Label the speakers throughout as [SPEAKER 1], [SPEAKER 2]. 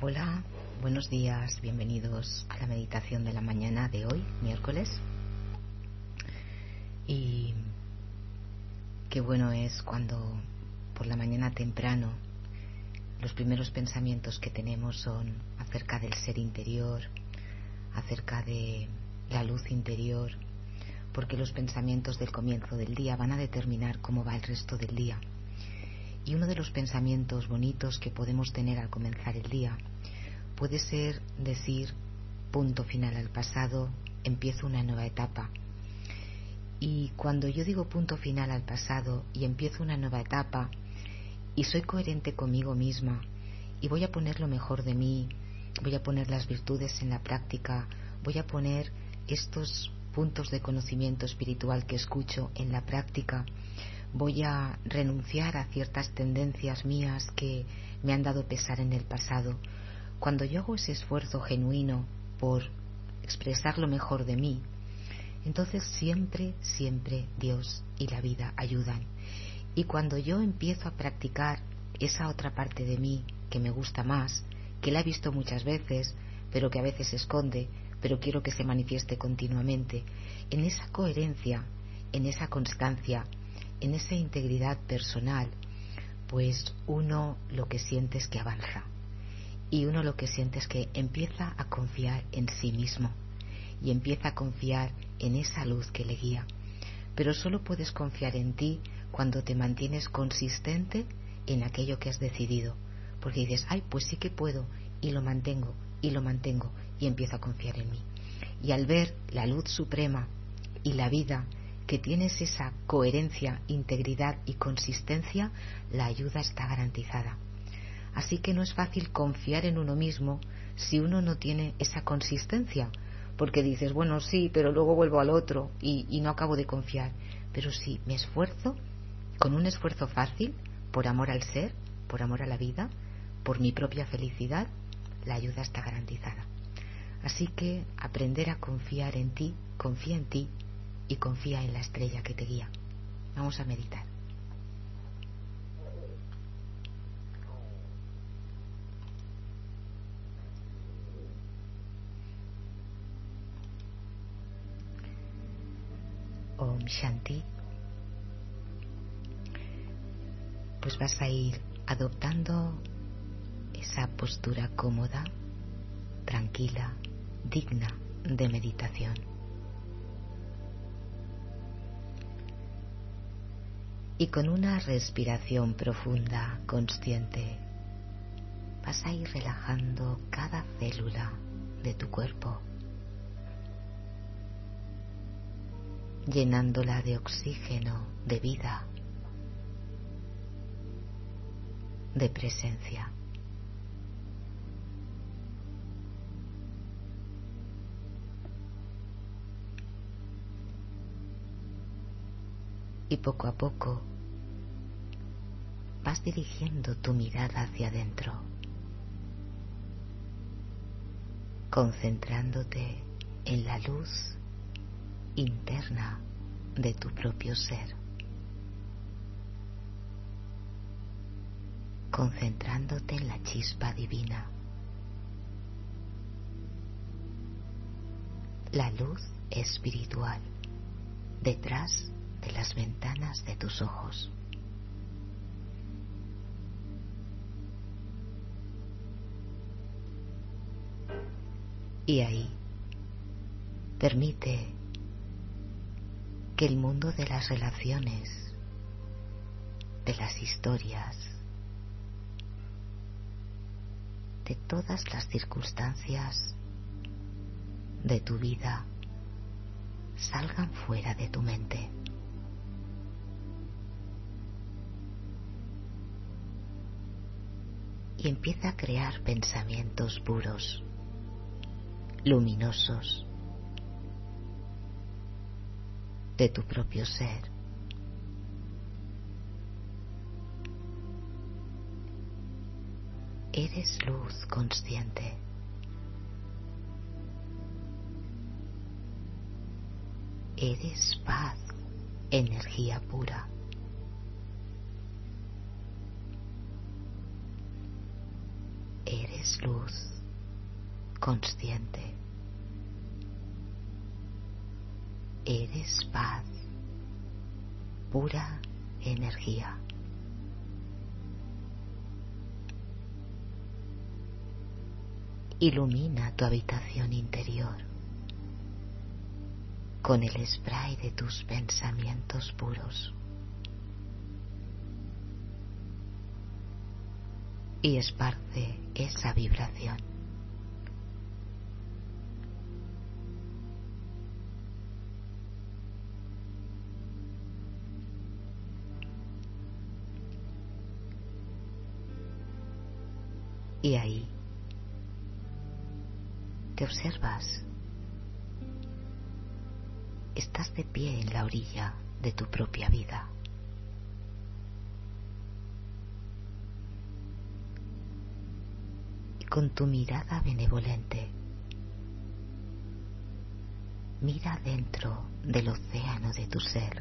[SPEAKER 1] Hola, buenos días, bienvenidos a la meditación de la mañana de hoy, miércoles. Y qué bueno es cuando por la mañana temprano los primeros pensamientos que tenemos son acerca del ser interior, acerca de la luz interior, porque los pensamientos del comienzo del día van a determinar cómo va el resto del día. Y uno de los pensamientos bonitos que podemos tener al comenzar el día puede ser decir: punto final al pasado, empiezo una nueva etapa. Y cuando yo digo punto final al pasado y empiezo una nueva etapa, y soy coherente conmigo misma, y voy a poner lo mejor de mí, voy a poner las virtudes en la práctica, voy a poner estos puntos de conocimiento espiritual que escucho en la práctica, voy a renunciar a ciertas tendencias mías que me han dado pesar en el pasado. Cuando yo hago ese esfuerzo genuino por expresar lo mejor de mí, entonces siempre Dios y la vida ayudan. Y cuando yo empiezo a practicar esa otra parte de mí que me gusta más, que la he visto muchas veces, pero que a veces se esconde, pero quiero que se manifieste continuamente, en esa coherencia, en esa constancia, en esa integridad personal, pues uno lo que siente es que avanza. Y uno lo que siente es que empieza a confiar en sí mismo y empieza a confiar en esa luz que le guía. Pero solo puedes confiar en ti cuando te mantienes consistente en aquello que has decidido. Porque dices, ay, pues sí que puedo, y lo mantengo, y empiezo a confiar en mí. Y al ver la luz suprema y la vida, que tienes esa coherencia, integridad y consistencia, la ayuda está garantizada. Así que no es fácil confiar en uno mismo si uno no tiene esa consistencia, porque dices, bueno, sí, pero luego vuelvo al otro y no acabo de confiar. Pero si me esfuerzo, con un esfuerzo fácil, por amor al ser, por amor a la vida, por mi propia felicidad, la ayuda está garantizada. Así que aprender a confiar en ti, confía en ti y confía en la estrella que te guía. Vamos a meditar. Om Shanti. Pues vas a ir adoptando esa postura cómoda, tranquila, digna de meditación. Y con una respiración profunda, consciente, vas a ir relajando cada célula de tu cuerpo, llenándola de oxígeno, de vida, de presencia. Y poco a poco vas dirigiendo tu mirada hacia adentro, concentrándote en la luz interna de tu propio ser, concentrándote en la chispa divina, la luz espiritual detrás de las ventanas de tus ojos. Y ahí permite que el mundo de las relaciones, de las historias, de todas las circunstancias de tu vida salgan fuera de tu mente. Y empieza a crear pensamientos puros, luminosos, de tu propio ser. Eres luz consciente. Eres paz, energía pura. Eres Eres luz consciente. Eres paz, pura energía. Ilumina tu habitación interior con el spray de tus pensamientos puros y esparce esa vibración. Y ahí te observas. Estás de pie en la orilla de tu propia vida. Y con tu mirada benevolente, mira dentro del océano de tu ser.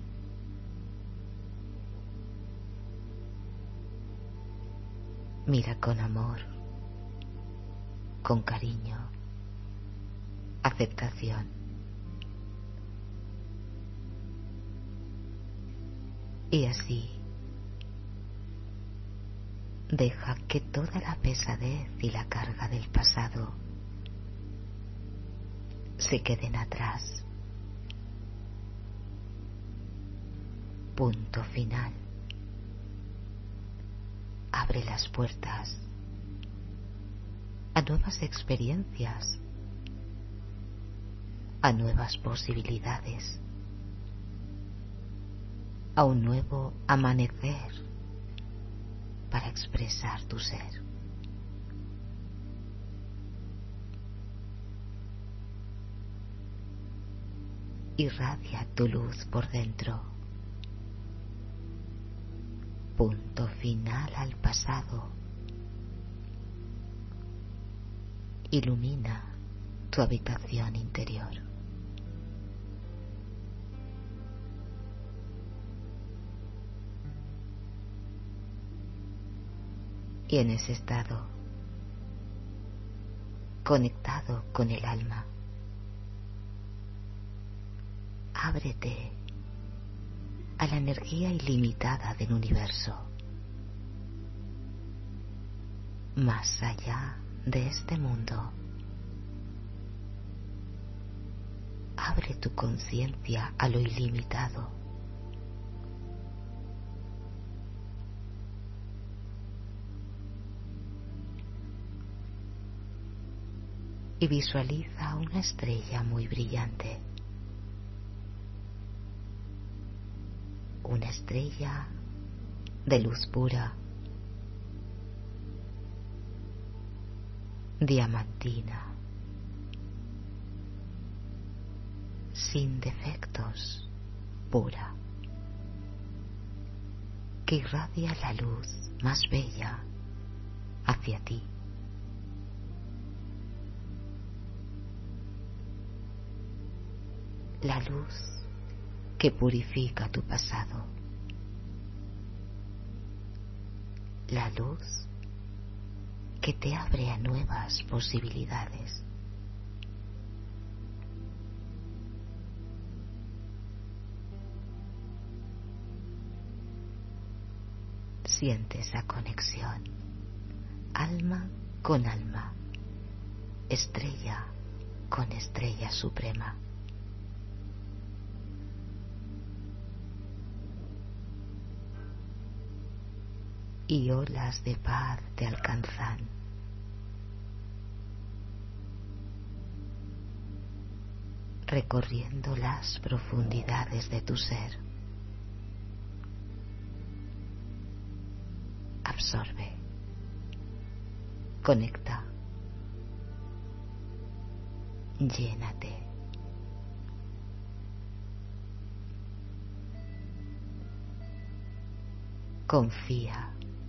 [SPEAKER 1] Mira con amor, con cariño, aceptación. Y así, deja que toda la pesadez y la carga del pasado se queden atrás. Punto final. Abre las puertas a nuevas experiencias, a nuevas posibilidades, a un nuevo amanecer para expresar tu ser. Irradia tu luz por dentro. Punto final al pasado. Ilumina tu habitación interior. Y en ese estado, conectado con el alma, ábrete a la energía ilimitada del universo. Más allá de este mundo, abre tu conciencia a lo ilimitado. Y visualiza una estrella muy brillante. Una estrella de luz pura, diamantina, sin defectos, pura, que irradia la luz más bella hacia ti. La luz que purifica tu pasado. La luz que te abre a nuevas posibilidades. Siente esa conexión, alma con alma, estrella con estrella suprema. Y olas de paz te alcanzan. Recorriendo las profundidades de tu ser. Absorbe. Conecta. Llénate. Confía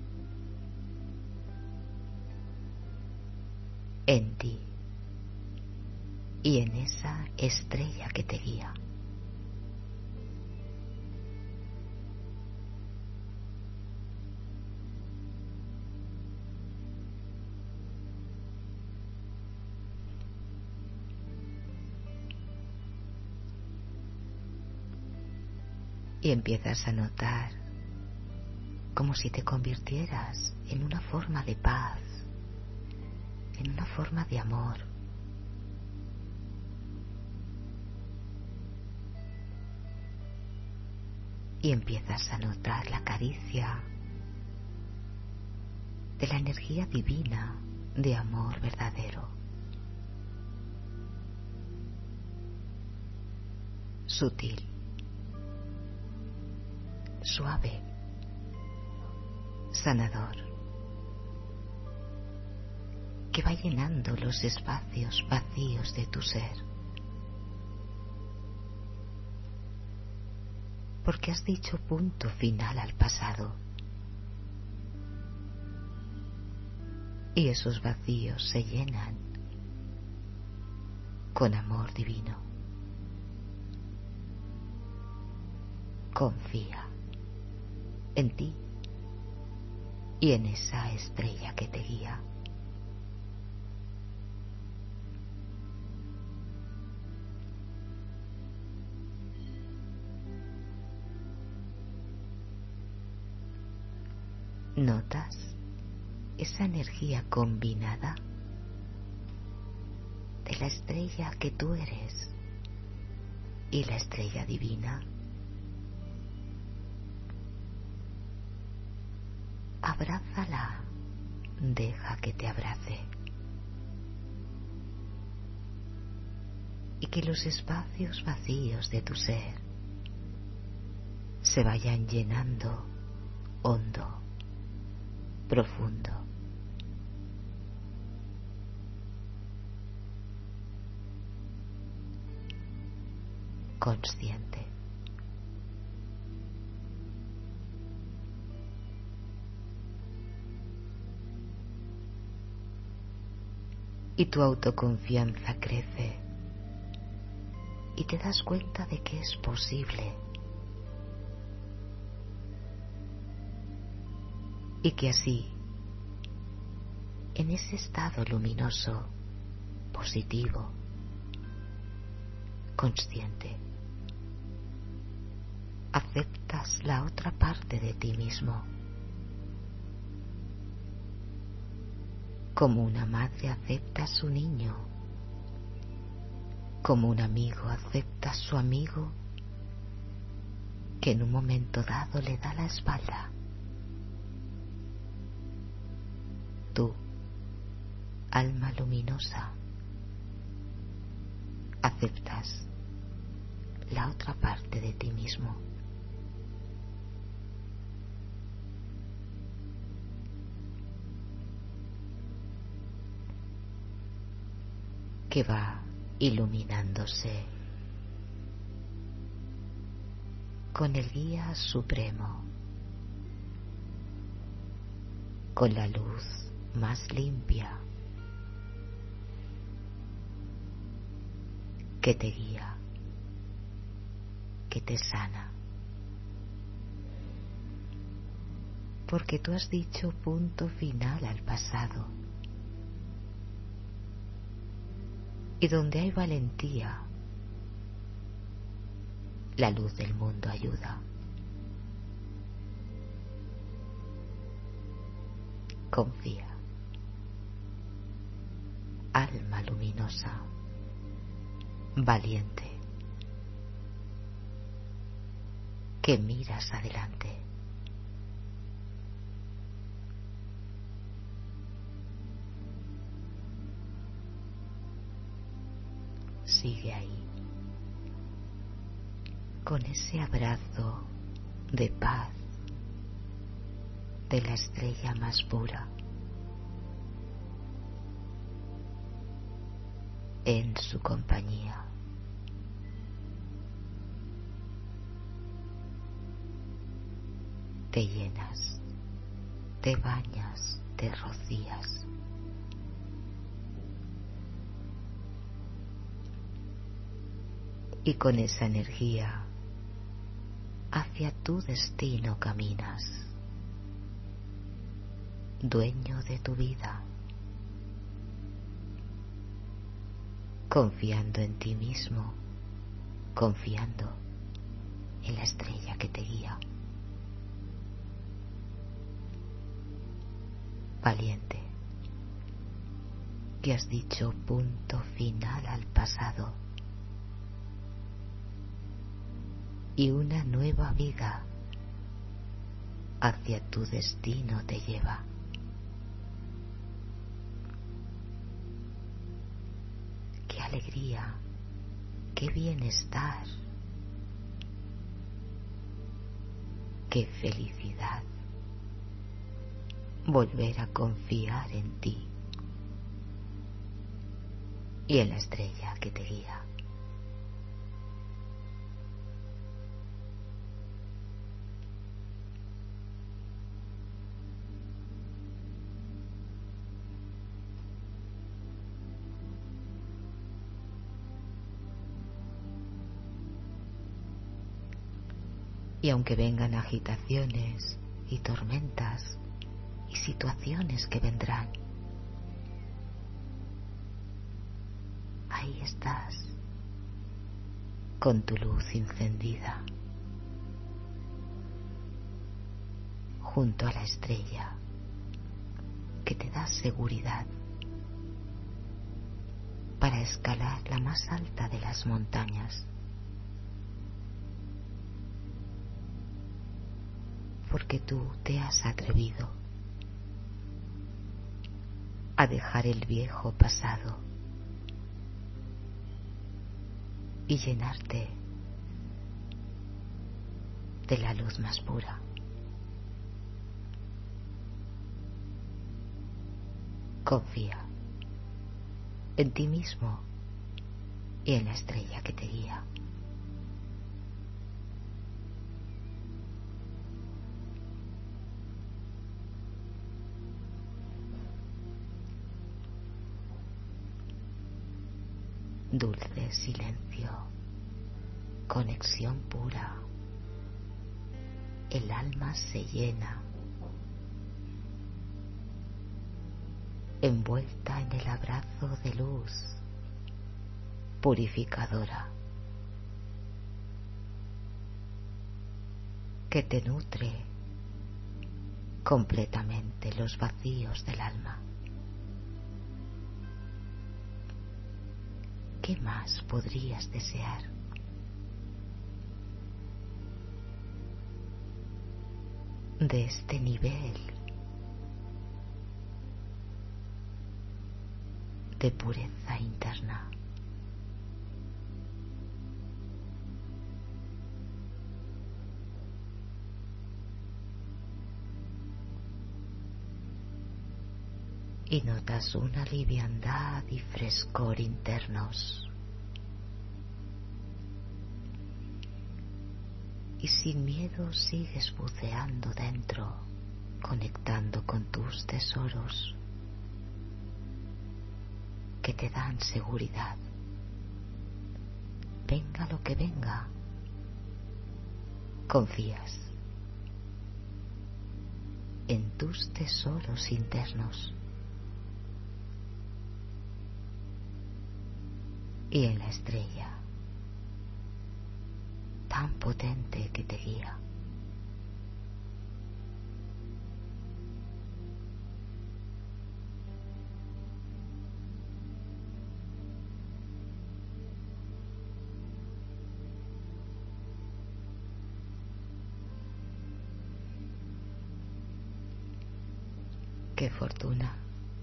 [SPEAKER 1] en ti y en esa estrella que te guía. Y empiezas a notar como si te convirtieras en una forma de paz, en una forma de amor. Y empiezas a notar la caricia de la energía divina de amor verdadero. Sutil, suave, sanador, que va llenando los espacios vacíos de tu ser. Porque has dicho punto final al pasado. Y esos vacíos se llenan con amor divino. Confía en ti y en esa estrella que te guía. ¿Notas esa energía combinada de la estrella que tú eres y la estrella divina? Abrázala, deja que te abrace y que los espacios vacíos de tu ser se vayan llenando hondo, profundo. Consciente. Y tu autoconfianza crece y te das cuenta de que es posible y que así, en ese estado luminoso, positivo, consciente, aceptas la otra parte de ti mismo. Como una madre acepta a su niño, como un amigo acepta a su amigo que en un momento dado le da la espalda. Tú, alma luminosa, aceptas la otra parte de ti mismo. Que va iluminándose con el guía supremo, con la luz más limpia que te guía, que te sana. Porque tú has dicho punto final al pasado. Y donde hay valentía, la luz del mundo ayuda. Confía, alma luminosa, valiente, que miras adelante. Sigue ahí, con ese abrazo de paz de la estrella más pura, en su compañía. Te llenas, te bañas, te rocías. Y con esa energía hacia tu destino caminas, dueño de tu vida, confiando en ti mismo, confiando en la estrella que te guía. Valiente, que has dicho punto final al pasado y una nueva vida hacia tu destino te lleva. Qué alegría, qué bienestar, qué felicidad volver a confiar en ti y en la estrella que te guía. Y aunque vengan agitaciones y tormentas y situaciones que vendrán, ahí estás, con tu luz encendida, junto a la estrella que te da seguridad para escalar la más alta de las montañas. Porque tú te has atrevido a dejar el viejo pasado y llenarte de la luz más pura. Confía en ti mismo y en la estrella que te guía. Dulce silencio, conexión pura, el alma se llena, envuelta en el abrazo de luz purificadora que te nutre completamente los vacíos del alma. ¿Qué más podrías desear? De este nivel de pureza interna. Y notas una liviandad y frescor internos. Y sin miedo sigues buceando dentro, conectando con tus tesoros que te dan seguridad. Venga lo que venga, confías en tus tesoros internos y en la estrella tan potente que te guía. Qué fortuna,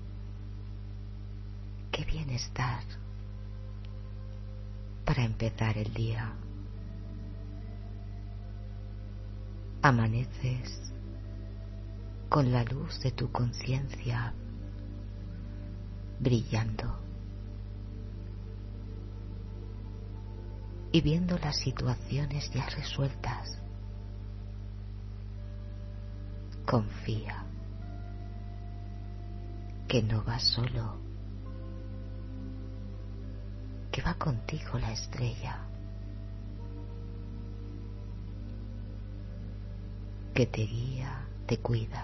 [SPEAKER 1] qué bienestar para empezar el día. Amaneces con la luz de tu conciencia brillando y viendo las situaciones ya resueltas. Confía que no vas solo, que va contigo la estrella, que te guía, te cuida.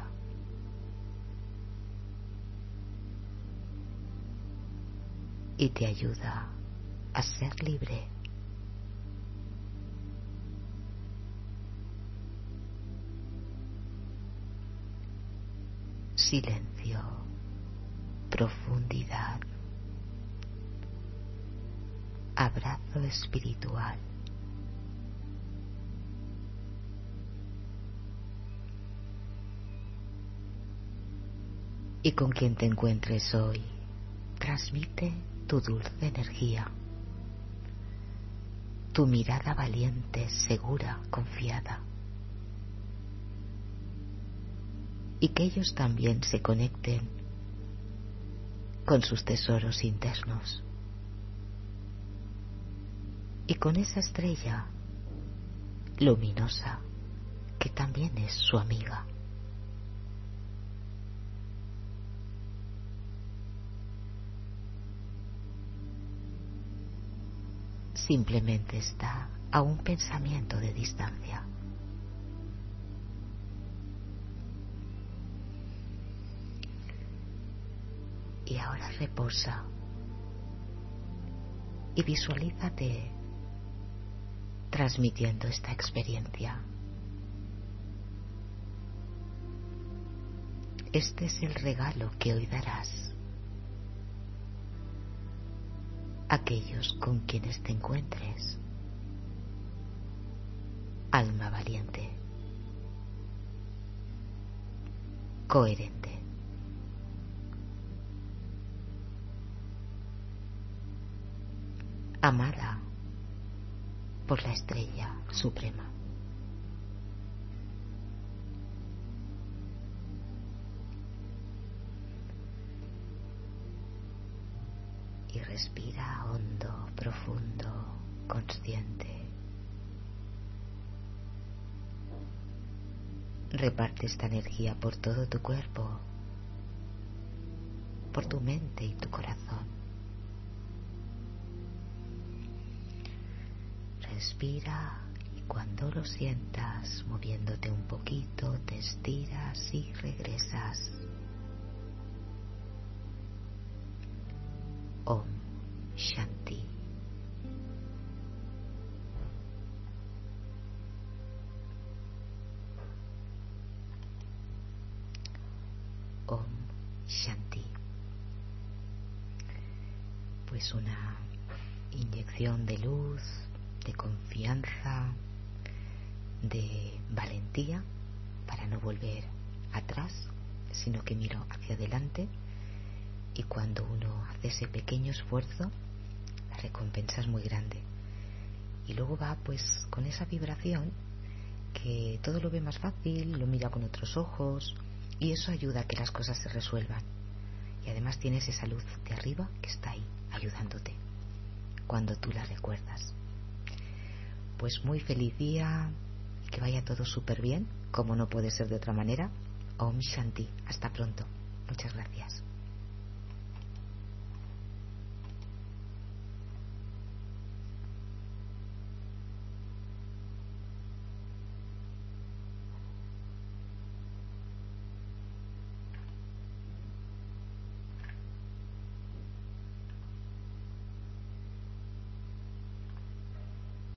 [SPEAKER 1] Y te ayuda a ser libre. silencio, profundidad, abrazo espiritual. Y con quien te encuentres hoy, transmite tu dulce energía, tu mirada valiente, segura, confiada. Y que ellos también se conecten con sus tesoros internos. Y con esa estrella luminosa que también es su amiga. Simplemente está a un pensamiento de distancia. Y ahora reposa y visualízate transmitiendo esta experiencia. Este es el regalo que hoy darás a aquellos con quienes te encuentres. Alma valiente, coherente, amada por la estrella suprema. Y respira hondo, profundo, consciente. Reparte esta energía por todo tu cuerpo, por tu mente y tu corazón. Respira y cuando lo sientas moviéndote un poquito, te estiras y regresas. Om Shanti. Om Shanti. Pues una inyección de luz, de confianza, de valentía para no volver atrás, sino que miro hacia adelante. Y cuando uno hace ese pequeño esfuerzo, la recompensa es muy grande. Y luego va pues con esa vibración que todo lo ve más fácil, lo mira con otros ojos, y eso ayuda a que las cosas se resuelvan. Y además tienes esa luz de arriba que está ahí, ayudándote, cuando tú la recuerdas. Pues muy feliz día, y que vaya todo súper bien, como no puede ser de otra manera. Om Shanti. Hasta pronto. Muchas gracias.